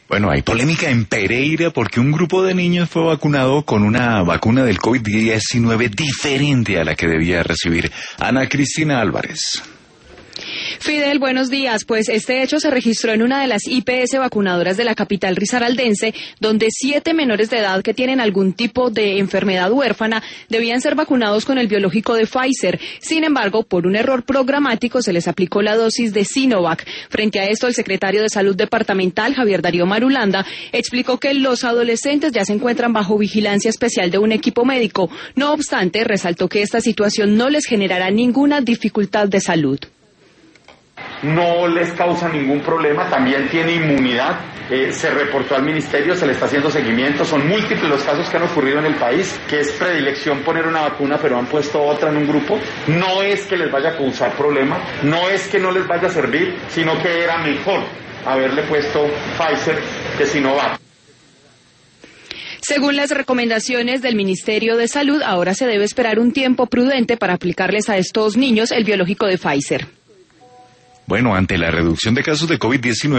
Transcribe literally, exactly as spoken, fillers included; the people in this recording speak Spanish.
Bueno, hay polémica en Pereira porque un grupo de niños fue vacunado con una vacuna del COVID diecinueve diferente a la que debía recibir. Ana Cristina Álvarez. Fidel, buenos días. Pues este hecho se registró en una de las I P S vacunadoras de la capital risaraldense, donde siete menores de edad que tienen algún tipo de enfermedad huérfana debían ser vacunados con el biológico de Pfizer. Sin embargo, por un error programático se les aplicó la dosis de Sinovac. Frente a esto, el secretario de Salud Departamental, Javier Darío Marulanda, explicó que los adolescentes ya se encuentran bajo vigilancia especial de un equipo médico. No obstante, resaltó que esta situación no les generará ninguna dificultad de salud. No les causa ningún problema, también tiene inmunidad, eh, se reportó al ministerio, se le está haciendo seguimiento, son múltiples los casos que han ocurrido en el país, que es predilección poner una vacuna pero han puesto otra en un grupo. No es que les vaya a causar problema, no es que no les vaya a servir, sino que era mejor haberle puesto Pfizer que Sinovac. Según las recomendaciones del Ministerio de Salud, ahora se debe esperar un tiempo prudente para aplicarles a estos niños el biológico de Pfizer. Bueno, ante la reducción de casos de COVID diecinueve,